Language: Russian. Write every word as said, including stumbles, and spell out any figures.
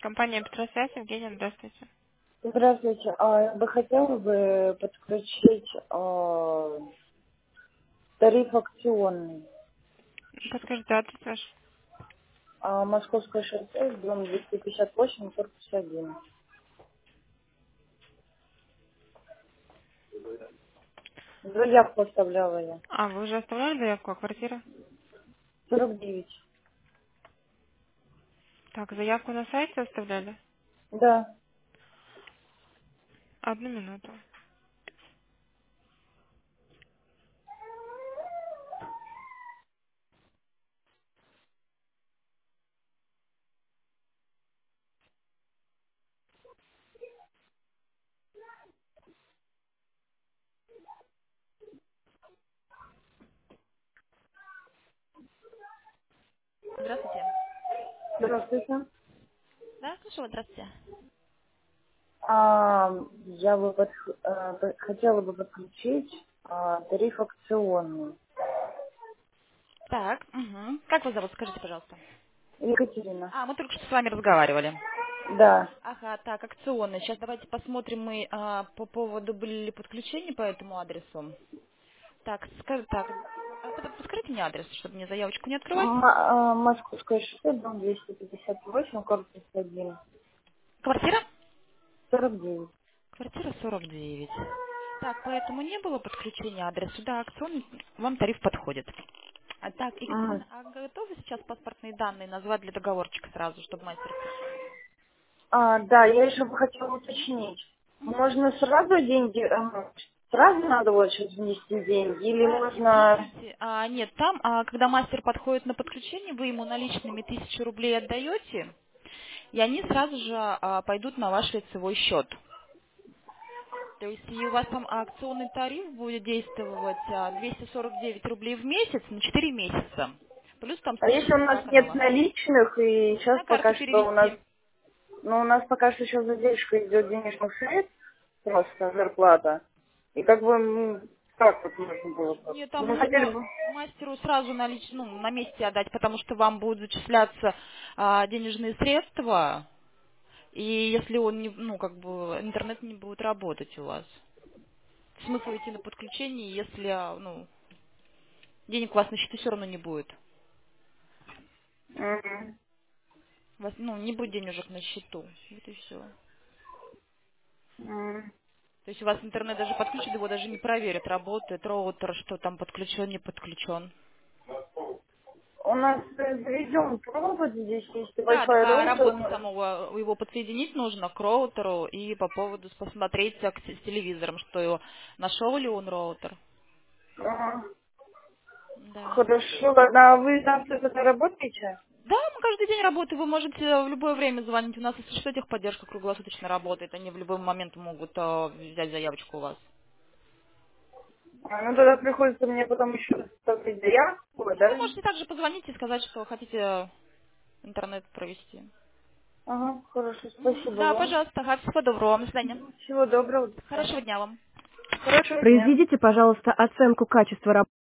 Компания Петросвязь, Евгения, здравствуйте. Здравствуйте. А, я бы хотела бы подключить а, тариф акционный. Подскажите адрес ваш. А, Московское шоссе, дом двести пятьдесят восемь, корпус один. Заявку оставляла я. А, вы уже оставляли заявку о квартире? сорок девять. Так, заявку на сайте оставляли? Да. Одну минуту. Здравствуйте. Здравствуйте. Да, слушаю, вас, здравствуйте. А, я бы подх- а, п- хотела бы подключить а, тариф акционный. Так, угу. Как вас зовут, скажите, пожалуйста. Екатерина. А, мы только что с вами разговаривали. Да. Ага, так, акционный. Сейчас давайте посмотрим мы а, по поводу, были ли подключения по этому адресу. Так, скажи, так, а, под- подскажите мне адрес, чтобы мне заявочку не открывать. М- а, Московское шоссе, дом двести пятьдесят восемь, корпус один. Квартира? сорок девять. Квартира сорок девять. Так, поэтому не было подключения адресу. Да, акционный, вам тариф подходит. А так, М. Екатерина, а готовы сейчас паспортные данные назвать для договорчика сразу, чтобы мастер писал? А, да, я еще бы хотела уточнить. Можно сразу деньги, э, сразу надо вот сейчас внести деньги, или А, можно... извините, а, нет, там, а, когда мастер подходит на подключение, вы ему наличными тысячу рублей отдаете, и они сразу же а, пойдут на ваш лицевой счет. То есть и у вас там акционный тариф будет действовать а, двести сорок девять рублей в месяц на четыре месяца. Плюс там А если у снижение два нас нет канала. наличных, и сейчас На карту пока что у нас... перевести. Ну, у нас пока что еще задержка идет денежных средств, просто зарплата. И как бы, м, как вот можно было бы? Нет, там Мы хотели нужно бы... мастеру сразу налич... ну, на месте отдать, потому что вам будут зачисляться а, денежные средства. И если он не, ну, как бы, интернет не будет работать у вас. Смысл идти на подключение, если, а, ну, денег у вас на счету все равно не будет. Мгм. У вас, ну, не будет денежек на счету. Вот и все. М. То есть у вас интернет даже подключит, его даже не проверят, работает роутер, что там подключен, не подключен. У нас э, заведен провод, здесь есть Да, так Wi-Fi а роутер. работу но- самого его подсоединить нужно к роутеру и по поводу с- посмотреть а, к с телевизором, что его нашел ли он роутер. Ага. Да. Хорошо, ладно, а вы завтра тогда работаете? Да, мы каждый день работаем. Вы можете в любое время звонить. У нас, если что, техподдержка круглосуточно работает. Они в любой момент могут а, взять заявочку у вас. А, ну тогда приходится мне потом еще составить заявку, Ну, вы да? можете также позвонить и сказать, что хотите интернет провести. Ага, хорошо, Мгм. спасибо Да, вам. пожалуйста. Ага, всего доброго вам. До свидания. Всего доброго, до Хорошего свидания. дня вам. Хорошего дня. Произведите, пожалуйста, оценку качества работы.